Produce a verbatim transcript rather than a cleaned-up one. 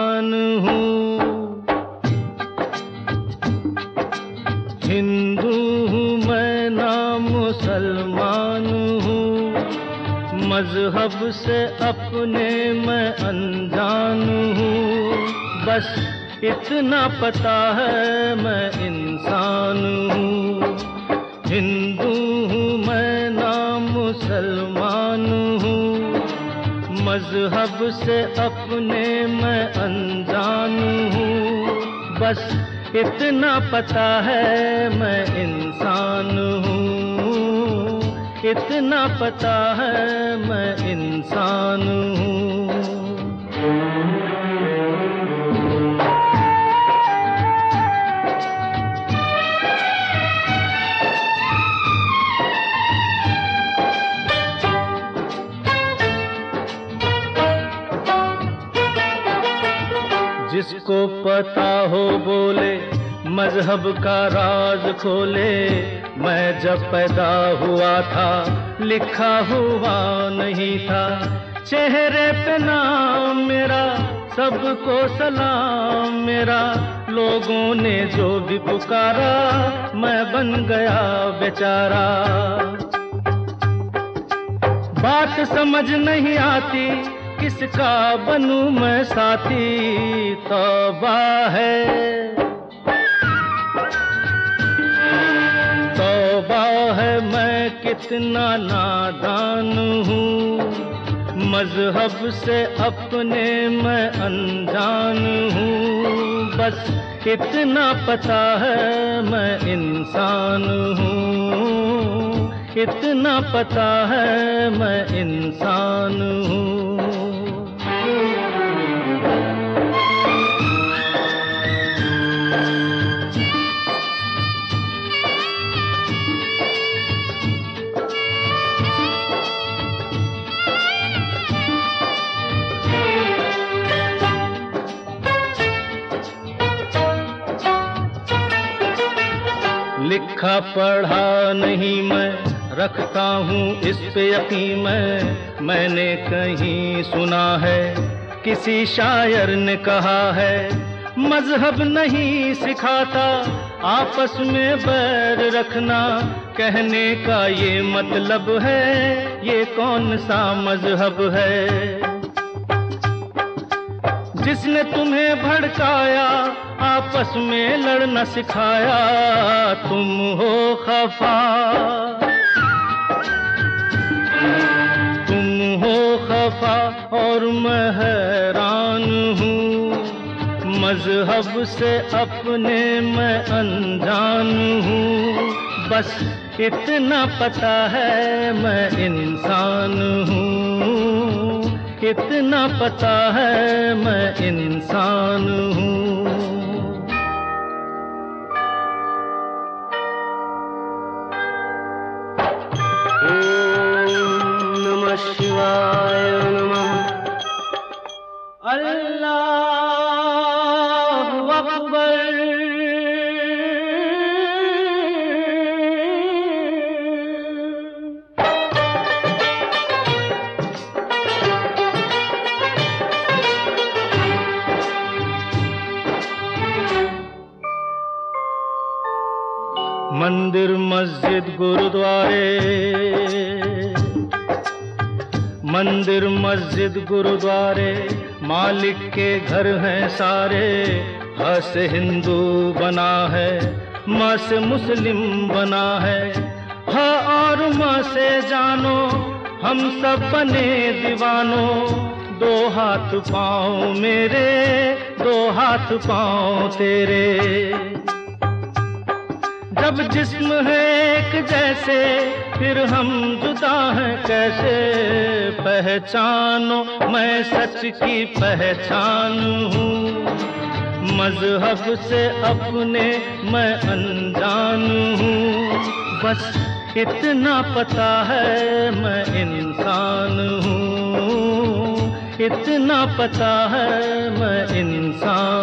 इंसान हूँ। हिंदू हूँ मैं ना मुसलमान हूँ, मजहब से अपने मैं अनजान हूँ। बस इतना पता है मैं इंसान हूँ। हिंदू हूँ मैं ना मुसलमान हूँ, मजहब से अपने मैं अनजान हूँ। बस इतना पता है मैं इंसान हूँ, इतना पता है मैं इंसान हूँ। जिसको पता हो बोले, मजहब का राज खोले। मैं जब पैदा हुआ था लिखा हुआ नहीं था, चेहरे पे नाम मेरा, सबको सलाम मेरा। लोगों ने जो भी पुकारा मैं बन गया बेचारा। बात समझ नहीं आती किसका बनूं मैं साथी, तौबा है तौबा है मैं कितना नादान हूँ। मजहब से अपने मैं अनजान हूँ। बस इतना पता है मैं इंसान हूँ, इतना पता है मैं इंसान हूँ। लिखा पढ़ा नहीं मैं, रखता हूँ इस पे यकीन मैं। मैंने कहीं सुना है किसी शायर ने कहा है, मजहब नहीं सिखाता आपस में बैर रखना। कहने का ये मतलब है ये कौन सा मजहब है। जिसने तुम्हें भड़काया आपस में लड़ना सिखाया, तुम हो खफा तुम हो खफा और मैं हैरान हूँ। मजहब से अपने मैं अनजान हूँ। बस इतना पता है मैं इंसान हूँ, इतना पता है मैं इंसान हूँ। ओम नमः शिवाय नमः। अल्लाहु अकबर। मंदिर मस्जिद गुरुद्वारे, मंदिर मस्जिद गुरुद्वारे मालिक के घर हैं सारे। ह से हिंदू बना है, म से मुस्लिम बना है। ह और म से जानो हम सब बने दीवानो। दो हाथ पाँव मेरे, दो हाथ पाँव तेरे। जब जिस्म है एक जैसे फिर हम जुदा हैं कैसे। पहचानो मैं सच की पहचान हूँ। मजहब से अपने मैं अनजान हूँ। बस इतना पता है मैं इंसान हूँ, इतना पता है मैं इंसान